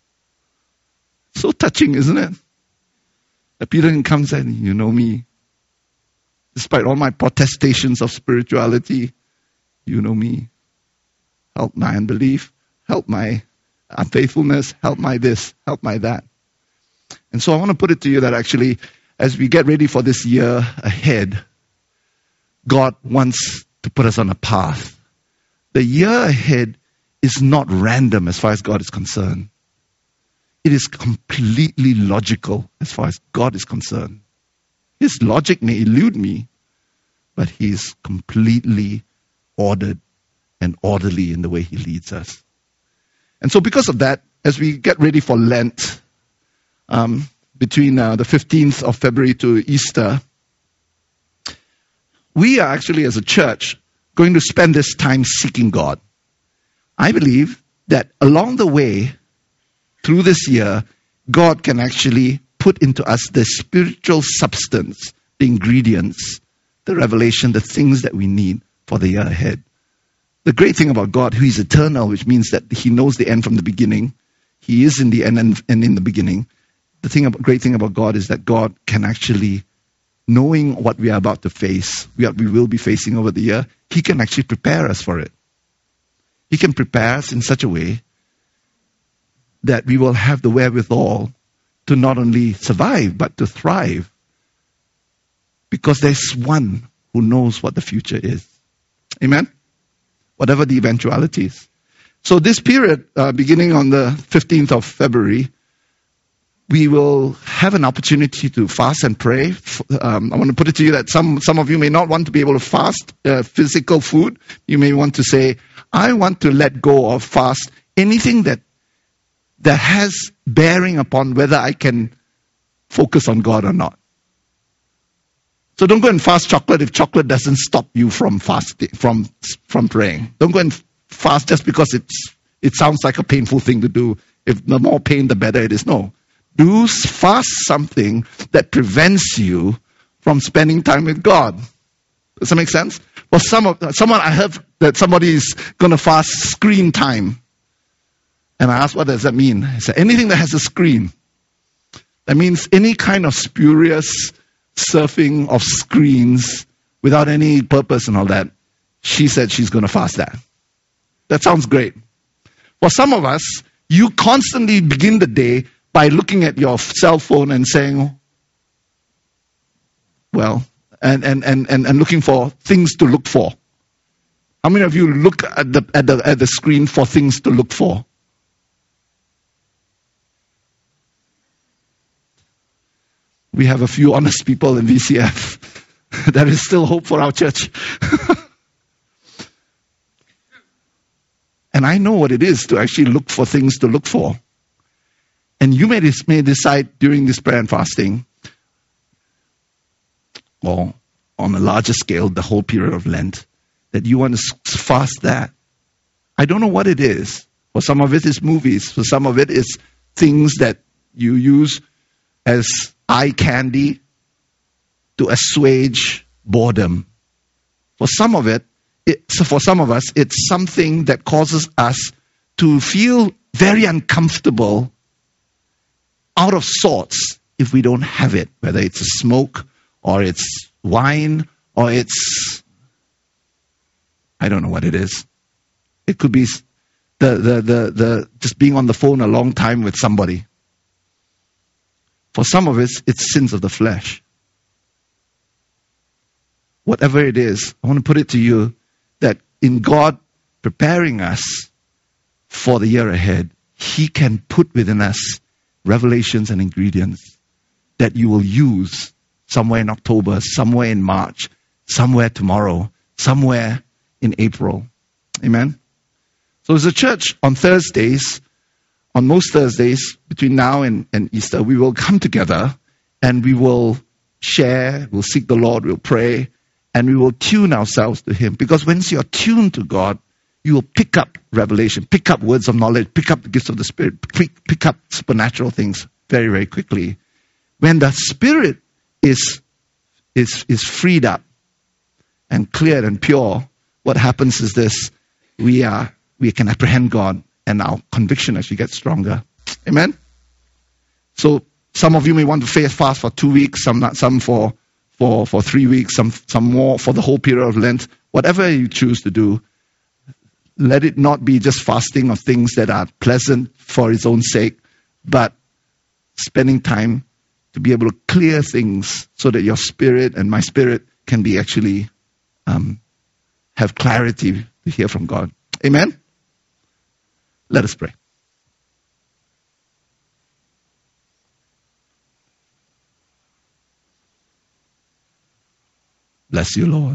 So touching, isn't it? That Peter can come and say, you know me. Despite all my protestations of spirituality, you know me. Help my unbelief. Help my unfaithfulness. Help my this. Help my that. And so I want to put it to you that actually, as we get ready for this year ahead, God wants to put us on a path. The year ahead is not random as far as God is concerned. It is completely logical as far as God is concerned. His logic may elude me, but He is completely ordered and orderly in the way He leads us. And so because of that, as we get ready for Lent, um, between uh, the fifteenth of February to Easter, we are actually as a church going to spend this time seeking God. I believe that along the way, through this year, God can actually put into us the spiritual substance, the ingredients, the revelation, the things that we need for the year ahead. The great thing about God, who is eternal, which means that He knows the end from the beginning. He is in the end and in the beginning. The thing about, great thing about God is that God can actually, knowing what we are about to face, we, are, we will be facing over the year, He can actually prepare us for it. He can prepare us in such a way that we will have the wherewithal to not only survive, but to thrive. Because there's one who knows what the future is. Amen? Whatever the eventualities. So this period, uh, beginning on the fifteenth of February, we will have an opportunity to fast and pray. Um, I want to put it to you that some, some of you may not want to be able to fast uh, physical food. You may want to say, I want to let go of fast anything that that has bearing upon whether I can focus on God or not. So don't go and fast chocolate if chocolate doesn't stop you from fasting, from from praying. Don't go and fast just because it's it sounds like a painful thing to do. If the more pain, the better it is. No. Do fast something that prevents you from spending time with God. Does that make sense? Well, some of, someone I heard that somebody is going to fast screen time. And I asked, what does that mean? He said, anything that has a screen. That means any kind of spurious surfing of screens without any purpose and all that. She said she's going to fast that. That sounds great. For some of us, you constantly begin the day by looking at your cell phone and saying, well, and, and, and, and, and looking for things to look for. How many of you look at the, at the, at the screen for things to look for? We have a few honest people in V C F. There is still hope for our church. And I know what it is to actually look for things to look for. And you may, may decide during this prayer and fasting, or on a larger scale, the whole period of Lent, that you want to fast that. I don't know what it is. For some of it is movies. For some of it is things that you use as eye candy to assuage boredom. For some of it, it so for some of us, it's something that causes us to feel very uncomfortable, out of sorts, if we don't have it, whether it's a smoke or it's wine or it's, I don't know what it is. It could be the, the, the, the just being on the phone a long time with somebody. For some of us, it's sins of the flesh. Whatever it is, I want to put it to you that in God preparing us for the year ahead, He can put within us revelations and ingredients that you will use somewhere in October, somewhere in March, somewhere tomorrow, somewhere in April. Amen? So as a church, on Thursdays, on most Thursdays, between now and, and Easter, we will come together and we will share, we'll seek the Lord, we'll pray, and we will tune ourselves to Him. Because once you're tuned to God, you will pick up revelation, pick up words of knowledge, pick up the gifts of the Spirit, pick, pick up supernatural things very, very quickly. When the Spirit is, is, is freed up and cleared and pure, what happens is this: we are we can apprehend God, and our conviction actually gets stronger. Amen? So some of you may want to fast for two weeks, some not, some for, for, for three weeks, some some more for the whole period of Lent. Whatever you choose to do, let it not be just fasting of things that are pleasant for its own sake, but spending time to be able to clear things so that your spirit and my spirit can be actually um, have clarity to hear from God. Amen? Let us pray. Bless you, Lord.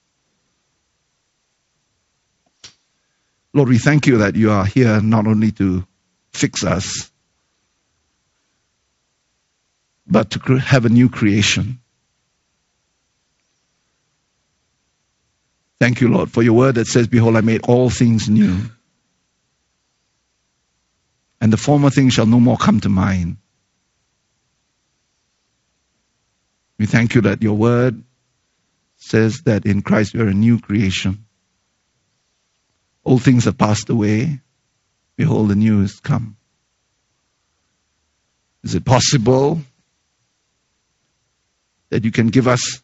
Lord, we thank you that you are here not only to fix us, but to have a new creation. Thank you, Lord, for your word that says, behold, I made all things new. And the former things shall no more come to mind. We thank you that your word says that in Christ we are a new creation. All things have passed away. Behold, the new is come. Is it possible that you can give us,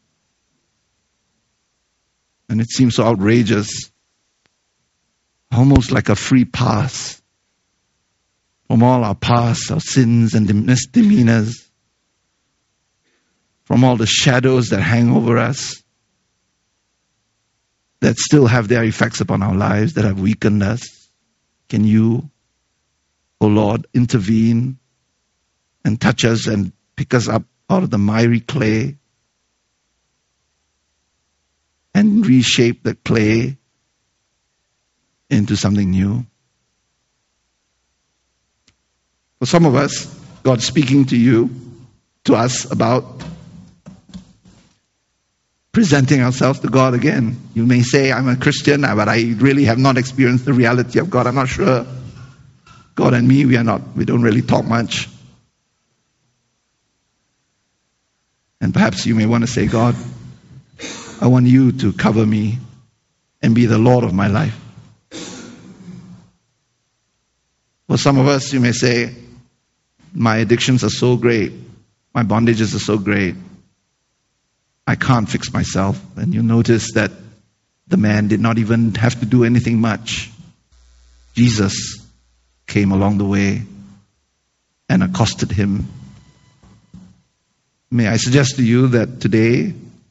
and it seems so outrageous, almost like a free pass from all our past, our sins and misdemeanors, from all the shadows that hang over us, that still have their effects upon our lives, that have weakened us? Can you, O Lord, intervene and touch us and pick us up out of the miry clay and reshape the clay into something new? For some of us, God's speaking to you, to us, about presenting ourselves to God again. You may say, I'm a Christian, but I really have not experienced the reality of God. I'm not sure. God and me, we are not, we don't really talk much. And perhaps you may want to say, God, I want you to cover me and be the Lord of my life. For some of us, you may say, my addictions are so great, my bondages are so great, I can't fix myself. And you notice that the man did not even have to do anything much. Jesus came along the way and accosted him. May I suggest to you that today,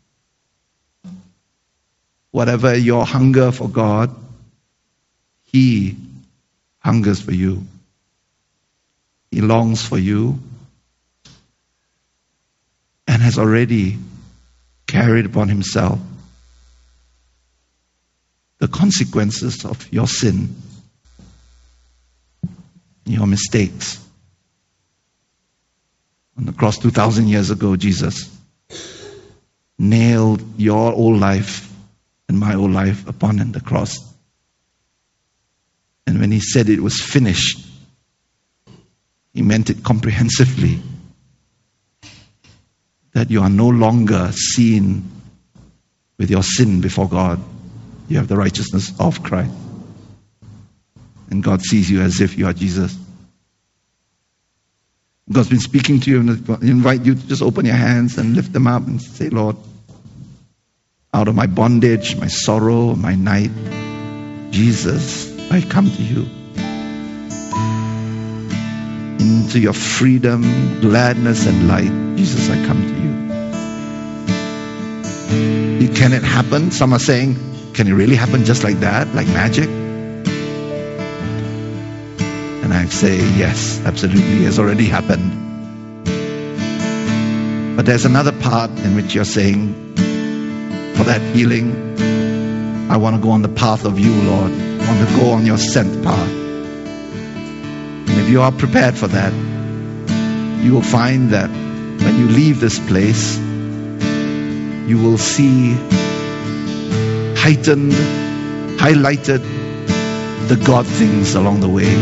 whatever your hunger for God, He hungers for you. He longs for you and has already carried upon Himself the consequences of your sin, your mistakes. On the cross two thousand years ago, Jesus nailed your old life and my old life upon the cross. And when He said it was finished, He meant it comprehensively. That you are no longer seen with your sin before God. You have the righteousness of Christ. And God sees you as if you are Jesus. God's been speaking to you and invite you to just open your hands and lift them up and say, Lord, out of my bondage, my sorrow, my night, Jesus, I come to you. Into your freedom, gladness, and light, Jesus, I come to you. Can it happen? Some are saying, can it really happen just like that, like magic? And I say, yes, absolutely, it has already happened. But there's another part in which you're saying, for that healing, I want to go on the path of you, Lord. I want to go on your sent path. And if you are prepared for that, you will find that when you leave this place, you will see heightened, highlighted the God things along the way.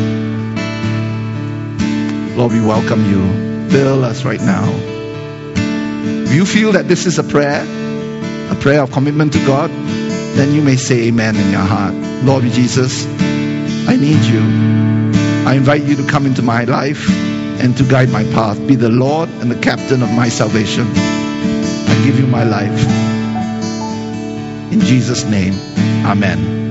Lord, we welcome you. Fill us right now. If you feel that this is a prayer, a prayer of commitment to God, then you may say amen in your heart. Lord Jesus, I need you. I invite you to come into my life and to guide my path. Be the Lord and the captain of my salvation. I give you my life. In Jesus' name, amen.